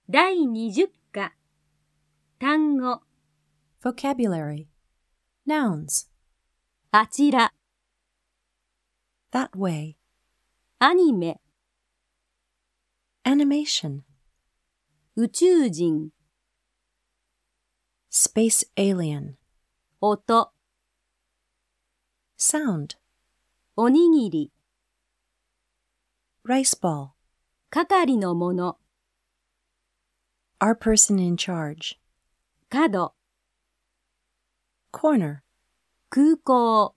第20課単語 Vocabulary. Nouns. あちら That way. アニメ Animation. 宇宙人 Space alien. 音 Sound. おにぎり Rice ball. 係のもの Our person in charge. 角 Corner. 空港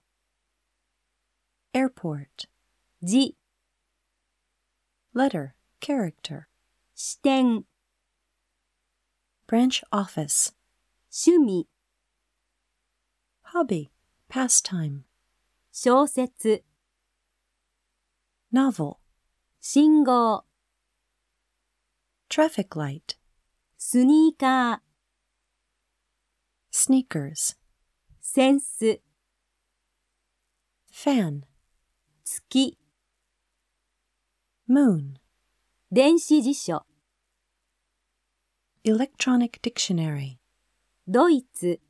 Airport. 字 Letter. Character. 視点 Branch office. 趣味 Hobby. Pastime. 小説 Novel. 信号 Traffic light. スニーカー Sneakers. センス Fan. 月 Moon. 電子辞書 Electronic dictionary. ドイツ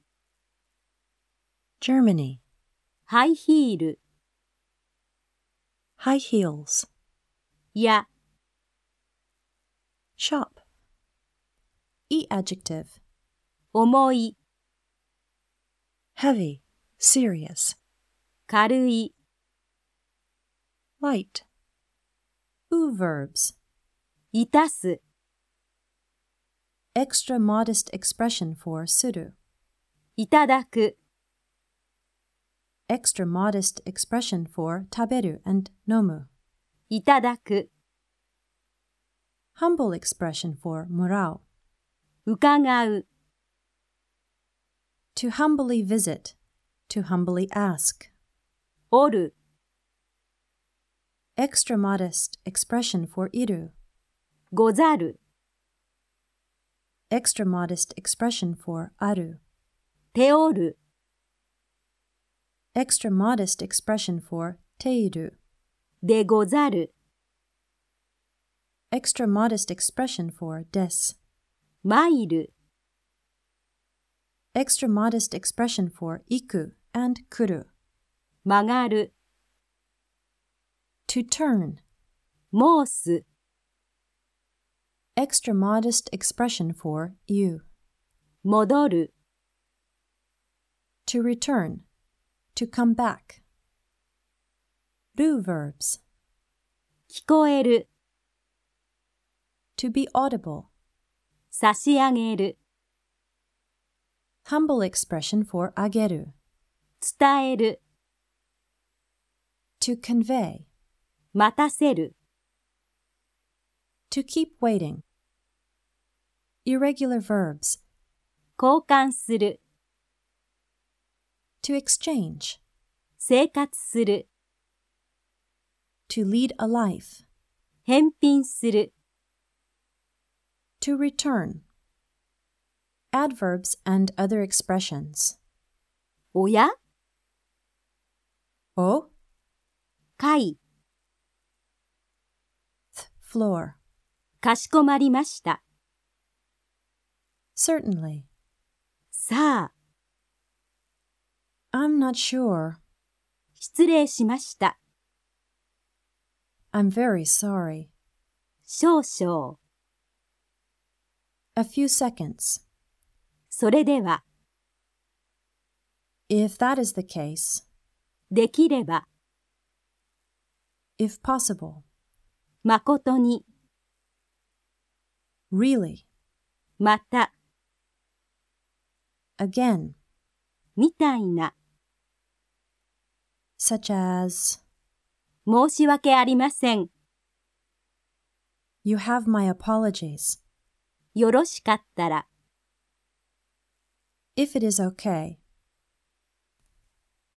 Germany. ハイヒール High heels. や Shop. E adjective. 重い Heavy. Serious. 軽い Light. U verbs. いたす Extra modest expression for suru. いただく Extra modest expression for taberu and nomu. いただく Humble expression for morao. 伺う To humbly visit. To humbly ask. おる Extra modest expression for iru. ござる Extra modest expression for aru. 手おる Extra modest expression for teiru. でござる Extra modest expression for des. マイル Extra modest expression for iku and kuru. 曲がる To turn. 申す Extra modest expression for you. 戻る To return. To come back. Ru verbs. 聞こえる To be audible. 差し上げる Humble expression for ageru. 伝える To convey. 待たせる To keep waiting. Irregular verbs. 交換する To exchange. 生活する To lead a life. 返品する To return. Adverbs and other expressions. おや O. 階 Floor. かしこまりました Certainly. さあ I'm not sure. 失礼しました I'm very sorry. 少々 A few seconds. それでは If that is the case. できれば If possible. 誠に Really. また Again. みたいな Such as. 申し訳ありません You have my apologies. よろしかったら If it is okay.